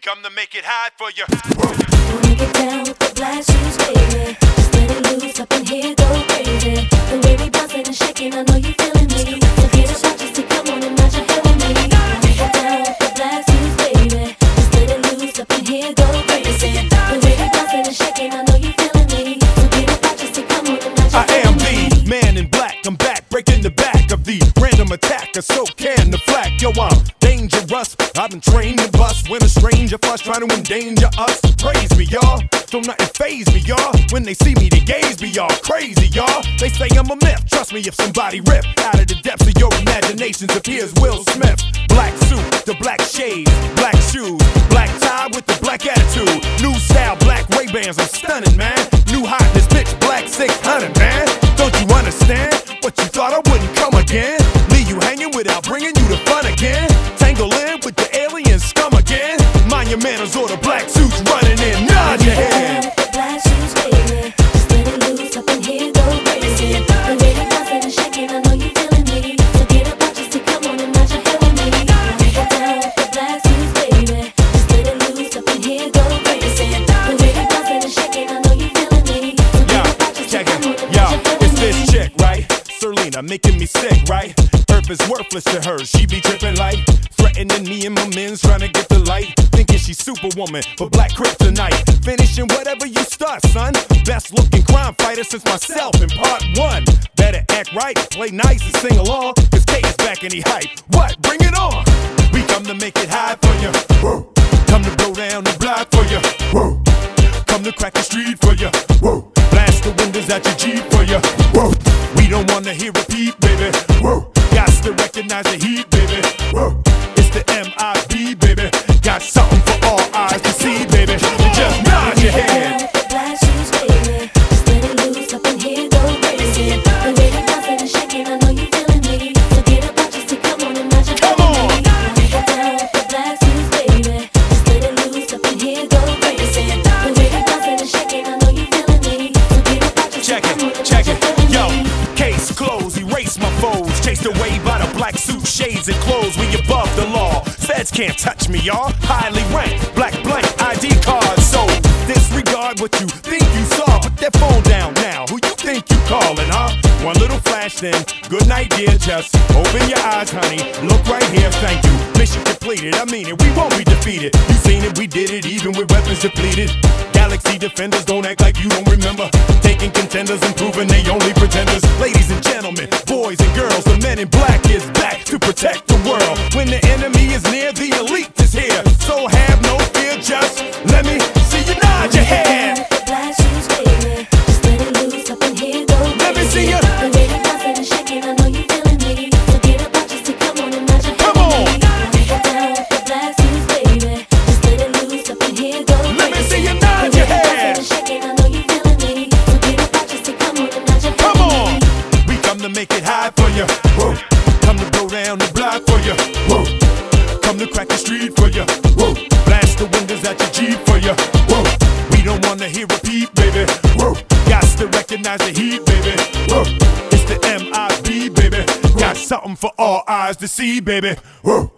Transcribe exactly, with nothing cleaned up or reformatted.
come to make it hot for you. Wanna get down with the black shoes, baby. Just let it loose up in here, go crazy. The way we bouncing and shaking, I know you feeling me. So get a shot just to come on and nod your head with me. Wanna get down with the black shoes, baby. Just let it loose up in here, go crazy. The way we bouncing and shaking, I know you feeling me. So get a shot just to come on and nod your I head am with me. the man in black. I'm back, breaking the back of the random attacker. So can the flak. Yo, I'm dangerous. I've been trained to bust when a stranger fuss trying to endanger us. Praise me, y'all. Don't nothing faze me, y'all. When they see me, they gaze me, y'all. Crazy, y'all. They say I'm a myth. Trust me, if somebody rip out of the depths of your imaginations, appears Will Smith. Black suit, the black shades, black shoes, black tie with the black attitude. New style, black Ray-Bans, I'm stunning, man. New hotness, bitch, black six hundred, man. Don't you understand? What you thought I wouldn't come again? Leave you hanging without bringing you to fun again? Tangle in with the alien scum again? Mind your manners or the black suits running in. Nod your head. With the black shoes, baby. Just let it loose up in here, go crazy. The way you bouncing and shaking, I know you feeling me. So get up, just to come on and nod your head with me. Wanna get down with the black shoes, baby. Just let it loose up in here, go crazy. The way you bouncing and shaking, I know you feeling me. So Yo, get up, just to check come on it. and Yo, nod your head it's with this me. chick, right? Serlena making me sick, right? Earth is worthless to her. She be tripping like threatening me and my men's trying to get the light. Thinking she's superwoman, but black kryptonite. Finishing whatever you start, son. Best looking crime fighter since myself in part one. Better act right, play nice and sing along. Cause K is back and he hype. What? Bring it on. We come to make it high for you. Whoa. Come to blow down the block for you. Whoa. Come to crack the street for you. Whoa. Blast the windows out your Jeep for you. Whoa. We don't wanna hear repeat, baby. Whoa. Got to recognize the heat, baby. Whoa. It's the M I B, baby. Got something for all eyes to see, baby. And just nod your head. With the black shoes, baby. Just let it loose up in here, go crazy. The way you bouncing and shaking, I know you feeling me. So get up, just to come on and nod your head Come with on. me. Wanna get down with the black shoes, baby. Just let it loose up in here, go crazy. The way you bouncing and shaking, I know you feeling me. So get up, just Check to come on it, and check nod it. your head with Yo, me. case closed, erase my foes. Chased away by the black suit, shades and clothes. We above the law. Feds can't touch me, y'all. Highly ranked, black blank I D card. So disregard what you think you saw. Put that phone down now. Who you think you calling, huh? One little flash then. Good night, dear. Just open your eyes, honey. Look right here, thank you. Mission completed. I mean it. We won't be defeated. You seen it, we did it, even with weapons depleted. Galaxy defenders, don't act like you don't remember. Taking contenders and proving they only pretenders. Ladies and gentlemen, boys and girls, the men in black is back to protect the world. When the enemy is near, the elite is here. So have no fear, just let me see you nod your head. With the black shoes, baby. Just let it loose up in here, go crazy. Let me see ya. The way you bouncing and shaking, I know you feeling me. So get up, just to come on and nod your head Come with on. me. Wanna get down with the black shoes, baby. Just let it loose up in here, go crazy. Let me see you nod The your way you head. bouncing and shaking, I know you feeling me. So get up, just to come on and nod your head Come with on. me. We come to make it high for you. Whoa. Come to blow down the block for you. Whoa. Come to crack the street for you. Whoa. Blast the windows out your Jeep for you. Whoa. We don't wanna hear repeat, baby. Whoa. Got to recognize the heat, baby. Whoa. It's the M I B, baby. Got something for all eyes to see, baby. Whoa.